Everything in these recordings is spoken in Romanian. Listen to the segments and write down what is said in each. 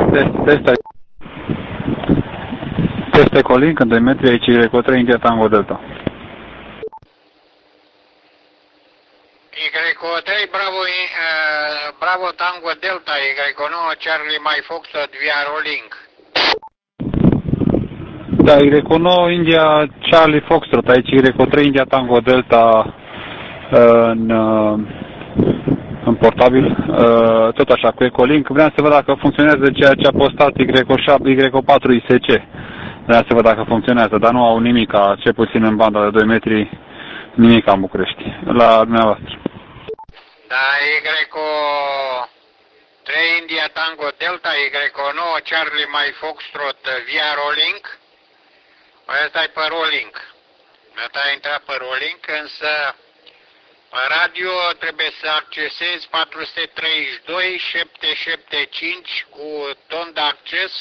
Teste Colink în 2 metri, aici Y3 India Tango Delta. Y3 Bravo Tango Delta, Y9 Charlie My Foxtrot via Rolling. Da, Y9 India Charlie Foxtrot, aici Y3 India Tango Delta în portabil, tot așa, cu Ecolink. Vreau să văd dacă funcționează ceea ce a postat Y4 ISC. Vreau să văd dacă funcționează, dar nu au nimica, cel puțin în banda de 2 metri, nimica în București, la dumneavoastră. Da, Y3 India Tango Delta, Y9 Charlie My Foxtrot via Rolling. Ăsta e pe Rolling. Ăsta a intrat pe Rolling, însă pe radio trebuie să accesezi 432 775 cu ton de acces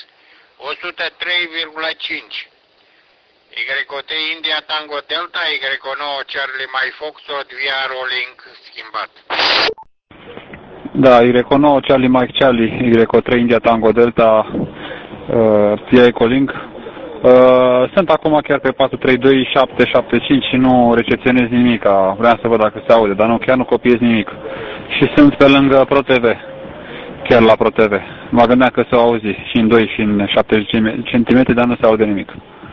103,5. Y3 India Tango Delta, Y9 Charlie My Foxtrot via Rolling schimbat. Da, Y9 Charlie Mike Charlie, Y3 India Tango Delta via Ecolink. Sunt acum chiar pe 432 775 și nu recepționez nimic. Vreau să văd dacă se aude, dar nu, chiar nu copiez nimic. Și sunt pe lângă ProTV, chiar la ProTV. Mă gândeam că se auzi și în 2 și în 70 cm, dar nu se aude nimic.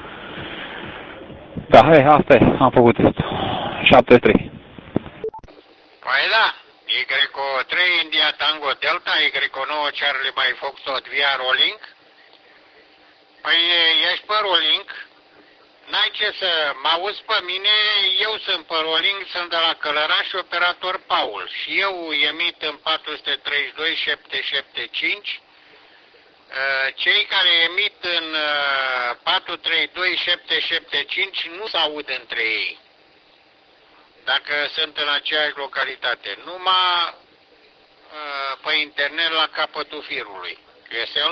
Da, hai, asta e, am făcut testul. 73. Păi da, Y3 India Tango Delta, Y9 Charlie My Foxtrot via Rolling. Păi ești pe Rolling, n-ai ce să mă auzi pe mine, eu sunt pe Rolling, sunt de la Călăraș, operator Paul. Și eu emit în 432 775. Cei care emit în 432 775 nu se aud între ei, dacă sunt în aceeași localitate, numai pe internet la capătul firului. QSL?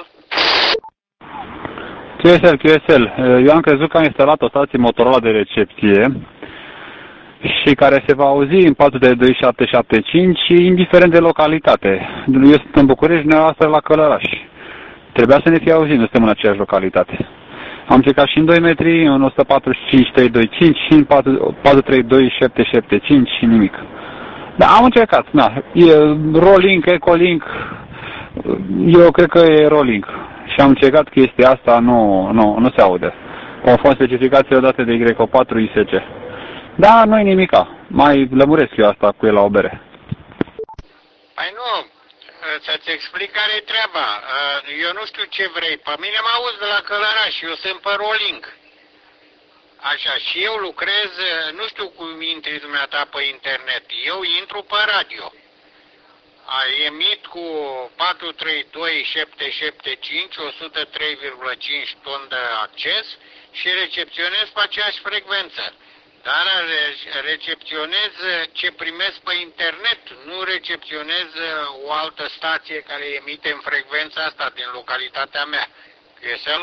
QSL. Eu am crezut că am instalat o stație Motorola de recepție și care se va auzi în 432 775 indiferent de localitate. Eu sunt în București, dumneavoastră la Călăraș. Trebuia să ne fie auzit, nu suntem în aceeași localitate. Am încercat și în 2 metri, în 145 325 și în 432 775 și nimic. Da, am încercat, da. E Rolling, Ecolink, eu cred că e Rolling. Și am încercat chestia asta, nu se aude. Conform specificațiilor date de Y4 ISC. Da, nu-i nimica. Mai lămuresc eu asta cu el la o bere. Păi nu, să-ți explic care e treaba. Eu nu știu ce vrei. Pe mine mă auzi de la Călăraș, eu sunt pe Rolling. Așa, și eu lucrez, nu știu cum intri dumneata pe internet. Eu intru pe radio. Emit cu 432 775 103,5 ton de acces și recepționez pe aceeași frecvență. Dar recepționez ce primesc pe internet, nu recepționez o altă stație care emite în frecvența asta din localitatea mea. QSL?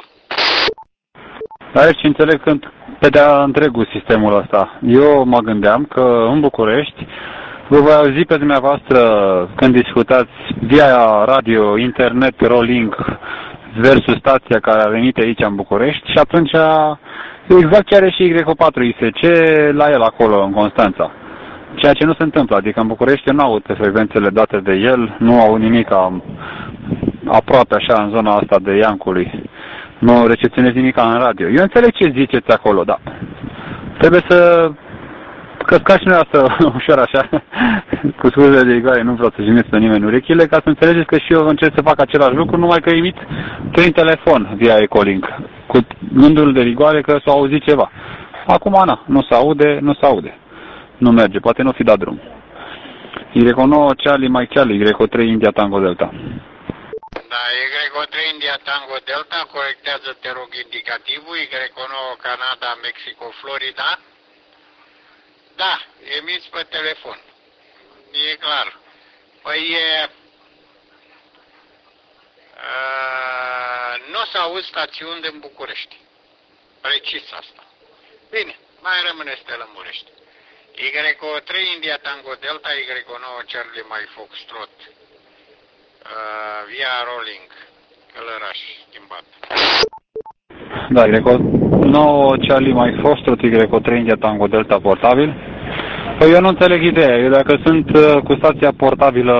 Aici înțeleg când pe de-a întregul sistemul ăsta. Eu mă gândeam că în București vă voi auzi pe dumneavoastră când discutați via radio, internet, Rolling versus stația care a venit aici în București și atunci exact ce are și Y4 ISC la el acolo în Constanța. Ceea ce nu se întâmplă, adică în București eu nu aud pe frecvențele date de el, nu au nimic aproape așa în zona asta de Iancului. Nu recepționez nimic în radio. Eu înțeleg ce ziceți acolo, dar trebuie să căscați și dumneavoastră ușor așa, cu scuze de rigoare, nu vreau să jignesc pe nimeni urechile, ca să înțelegeți că și eu încerc să fac același lucru, numai că emit prin telefon via Ecolink, cu gândul de rigoare că s-a auzit ceva. Acum, nu se aude. Nu merge, poate nu fi dat drum. Y9 Charlie Mike Charlie, Y3 India Tango Delta. Da, Y3 India Tango Delta, corectează, te rog, indicativul, Y9 Canada, Mexico, Florida. Da, emiți pe telefon. E clar. Păi nu o să auzi stațiuni din București. Precis asta. Bine, mai rămâne să te lămurești. Y3 India Tango Delta, Y9 Charlie My Foxtrot via Rolling. Călăraș schimbat. Da, Greco 9 Charlie Mike Foxtrot, Greco 3 India Tango Delta portabil. Păi eu nu înțeleg ideea. Eu dacă sunt cu stația portabilă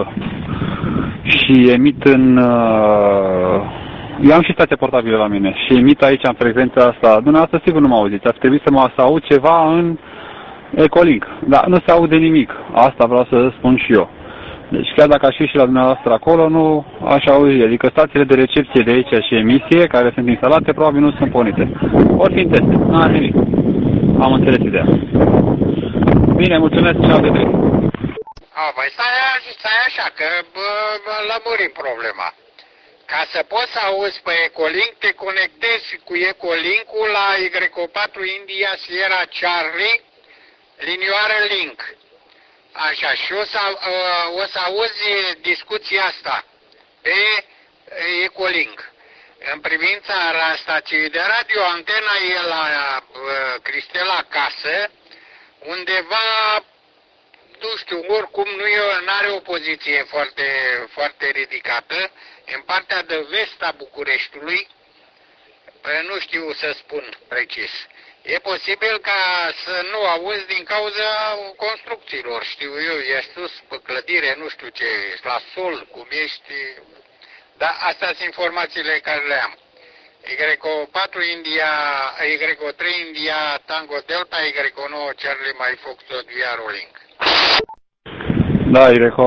și emit în... Eu am și stația portabilă la mine și emit aici în frecvența asta. Dumneavoastră sigur nu mă auziți. Ar trebui să mă aud ceva în Ecolink. Dar nu se aude nimic. Asta vreau să spun și eu. Deci chiar dacă aș fi și la dumneavoastră acolo, nu aș auzi. Adică stațiile de recepție de aici și emisie, care sunt instalate, probabil nu sunt pornite. Ori fi în teste. Nu are nimic. Am înțeles ideea. Bine, mulțumesc și alte trei. Păi stai așa, că lămurim problema. Ca să poți să auzi pe Ecolink, te conectezi cu Ecolink-ul la Y4 India Sierra Charlie, linioară link. Așa, și o să auzi discuția asta pe Ecolink. În privința stației de radio, antena e la Cristela Casă, undeva, nu știu, oricum nu are o poziție foarte, foarte ridicată, în partea de vest a Bucureștiului, nu știu să spun precis. E posibil ca să nu auzi din cauza construcțiilor, știu eu, e sus pe clădire, nu știu ce, la sol, cum ești, dar astea sunt informațiile care le am. Y4 India, Y3 India Tango Delta, Y9 Charlie Mike Foxtrot via Rolling. Da,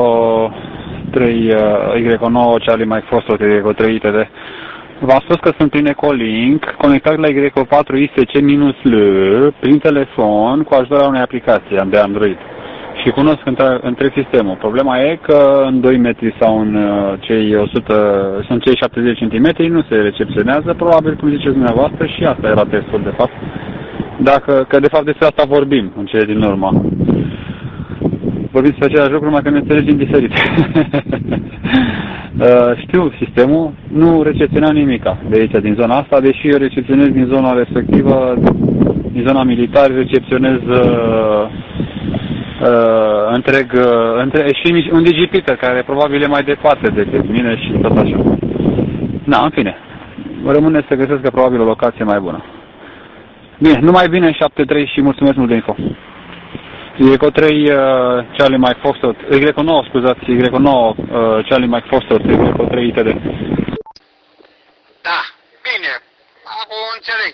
Y9 Charlie Mike Foxtrot, Y3 ITD. V-am spus că sunt prin Ecolink, conectat la Y4 ISC-L prin telefon cu ajutorul unei aplicații de Android. Și cunosc întreg sistemul. Problema e că în 2 metri sau în cei 70 cm nu se recepționează, probabil cum ziceți dumneavoastră, și asta era testul de fapt. Că de fapt despre asta vorbim în cele din urmă. Vorbim despre același lucru, numai că ne înțelegem diferit. Știu sistemul, nu recepționa nimica de aici, din zona asta, deși eu recepționez din zona respectivă, din zona militar, recepționez și un digipeater care probabil e mai departe decât mine și tot așa. Na, în fine, rămâne să găsesc probabil o locație mai bună. Bine, numai bine în 7-3 și mulțumesc mult de info. Y3 Charlie Mike Foxtrot, Y9, scuzați, Y9 Charlie Mike Foxtrot, Y3 ITD. Da, bine, acum înțeleg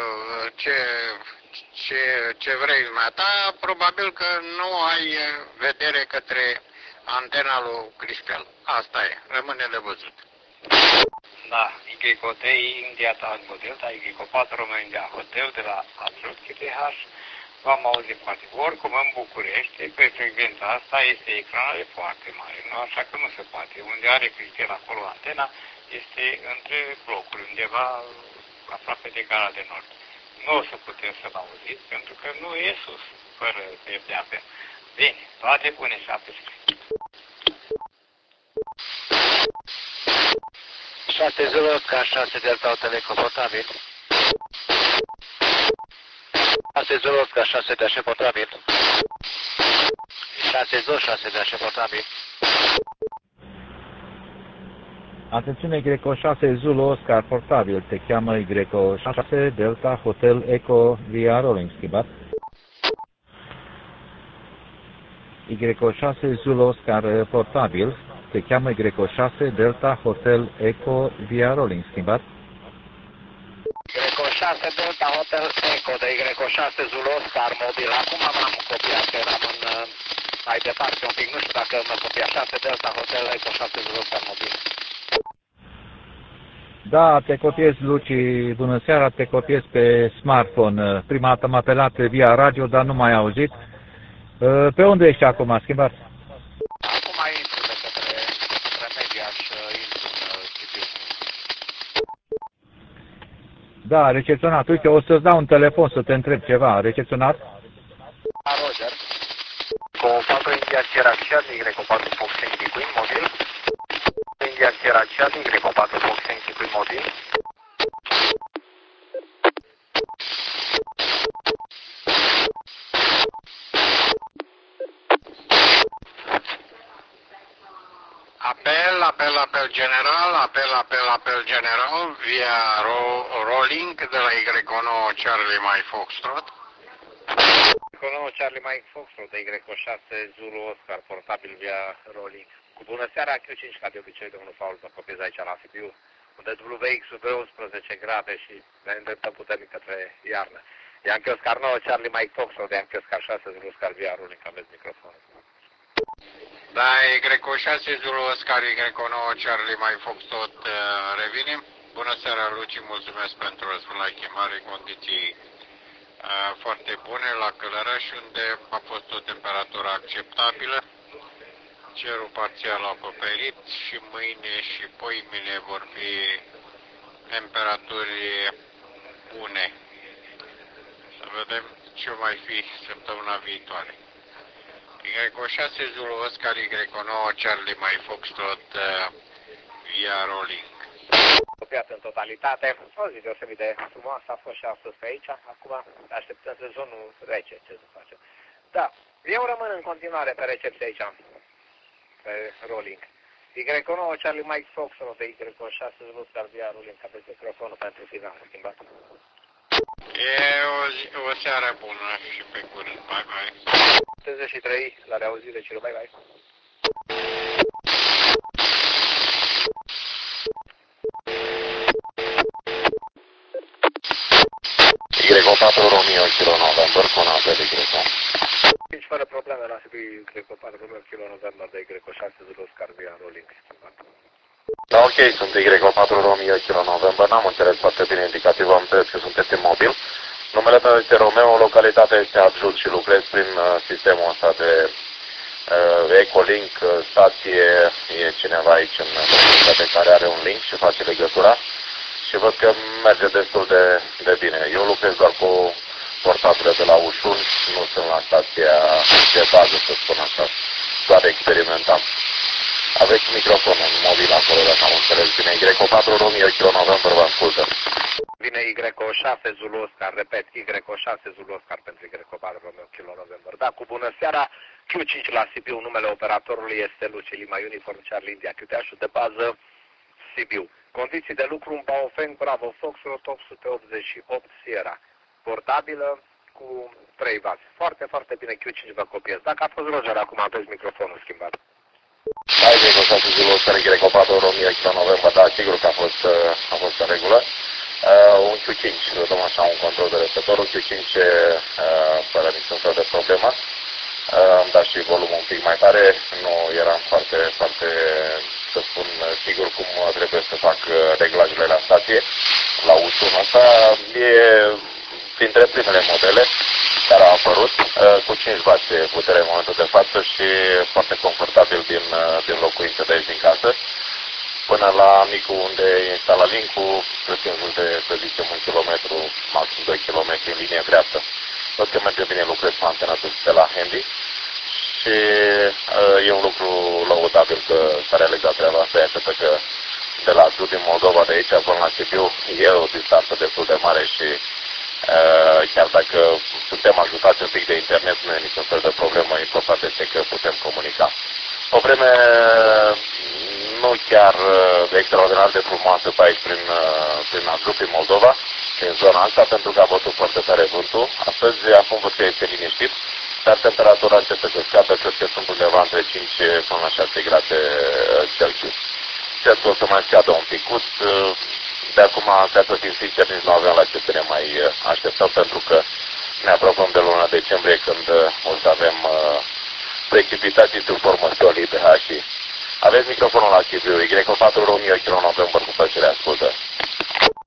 ce vrei dumneata, probabil că nu ai vedere către antena lui Cristel. Asta e, rămâne de văzut. Da, Y3 India Tango Delta, Y4 Romeo India Hotel de la Atrut KTH. V-am auzit foarte. Oricum în București, pe frecvența asta este ecranul foarte mare, nu? Așa că nu se poate. Unde are Cristel acolo antena, este între blocuri, undeva aproape de Gara de Nord. Nu o să putem să-l auziți, pentru că nu e sus, fără de apel. Bine, toate bune și apel. 6 ca 6 Delta Hotel confortabil. 6 ca 6 de așa portabil. 6 de așa portabil. Atențiune, Y6 Zulu Oscar portabil, te cheamă Y6 Delta Hotel Eco via Rolling, schimbat. Y6 Zulu Oscar portabil, te cheamă Y6 Delta Hotel Eco via Rolling, schimbat. Y6 Delta Hotel Eco de Y6 Zulu Oscar mobil. Acum m-am copiat, eram mai departe un pic, nu știu dacă mă copia. 6 Delta Hotel Eco 6 Zulu Oscar mobil. Da, te copiez, Luci, bună seara, te copiez pe smartphone. Prima dată m-a apelat via radio, dar nu m-ai auzit. Pe unde ești acum, schimbat? Acum intru de către Mediaș, intru în Sibiu. Da, recepționat. Uite, o să-ți dau un telefon să te întreb ceva. Recepționat? Roger. Cu 4 India Sierra Charlie, Y4 Fox Queen mobil. India Sierra Charlie, Y4 Fox Queen mobil. apel general via Rolling de la Y9 Charlie Mike Foxtrot. Y9 Charlie Mike Foxtrot de Y6 Zulu Oscar portabil via Rolling. Cu bună seara, Q5 ca de obicei, domnul Paul, vă copiez aici la Sibiu, unde WX-ul pe 11 grade și ne îndreptăm puternic către iarnă. Yankee Oscar 9 Charlie Mike Foxtrot de Yankee Oscar 6 Zulu Oscar via Rolling, aveți microfonul. Da, Y6 Zulu Oscar Y9 Charlie Mike Foxtrot, revenim. Bună seara, Luci, mulțumesc pentru răspuns la chemare, condiții foarte bune la Călăraș, unde a fost o temperatură acceptabilă. Cerul parțial acoperit și mâine și poimine vor fi temperaturi bune. Să vedem ce mai fi săptămâna viitoare. Y6 Zulu Oscar Y9 Charlie Mike Foxtrot via Rolling. Copiat în totalitate, o zi deosebit de frumoasă a fost și astăzi pe aici, acum așteptăm sezonul rece, ce să facem. Da, eu rămân în continuare pe recepție aici, pe Rolling. Y9 Charlie Mike Foxtrot de Y6 Zulu Oscar via Rolling, aveți microfonul pentru final schimbat. E o seară bună și pe curând, bye bye. 33, la reauzire, Ciru, bye bye. Y4 Romeo Kilo November cu nave de Y4. Nici fără probleme la Sibiu, Y4 Romeo Kilo November de Y6 Zulu Oscar via Rolling. Da, ok, sunt Y4 Romeo Kilo November, n-am înțeles foarte bine indicativul, am înțeles că sunteți imobil. Numele meu este Romeo, localitatea este Adjult și lucrez prin sistemul ăsta de Ecolink, stație, e cineva aici în comunitate care are un link și face legătura și văd că merge destul de bine. Eu lucrez doar cu portabile de la Ușun, nu sunt la stația de bază, să spun așa, doar experimentam. Aveți microfonul mobil acolo, dacă am înțeles bine. Y4 Romeo Kilo November, vă ascultă. Vine Y6 Zulu Oscar, repet, Y6 Zulu Oscar pentru Y4 Romeo Kilo November. Da, cu bună seara, Q5 la Sibiu, numele operatorului este Luci Lima Uniform Charlie India, Q-teașul de bază Sibiu. Condiții de lucru în Baofeng, Bravo Foxtrot 888 Sierra. Portabilă cu 3 vați. Foarte, foarte bine, Q5 vă copiez. Dacă a fost Roger, acum aveți microfonul schimbat. Da, Y6 Zulu Oscar, Y4 Romeo Kilo November, da, sigur că a fost în regulă. Un Q5, dăm așa un control de receptor, un Q5 fără niciun fel de problemă. Am dat și volumul un pic mai tare, nu eram foarte, să spun, sigur cum trebuie să fac reglajele la stație, la Ușun ăsta. E printre primele modele care au apărut, cu 5W putere în momentul de față și foarte confortabil din locuință de aici din casă. Până la micul unde e instalat link-ul, cred că în jur de, să zicem, 1 kilometru, maxim 2 km în linie dreaptă. Văd că merge bine, lucrez cu antena de la Handy și e un lucru lăudabil că s-a realizat treaba asta, pentru că de la Sud din Moldova, de aici până la Sibiu, e o distanță destul de mare și chiar dacă suntem ajutați un pic de internet, nu e niciun fel de problemă, important este că putem comunica. O vreme nu chiar extraordinar de frumoasă pe aici prin Adjult, prin Moldova, în zona asta, pentru că a bătut foarte tare vântul. Astăzi, acum văd că este liniștit, dar temperatura începe să scadă, cred că sunt undeva între 5 până la 6 grade Celsius. Cred că o să mai scadă un picuț. De acum, ca să fim sinceri, nici nu avem la ce să ne mai așteptăm, pentru că ne apropiem de luna decembrie, când o să avem precipitații sub formă solidă. Și aveți microfonul la Sibiu, Y4 Romeo Kilo November, cu plăcere, ascultă.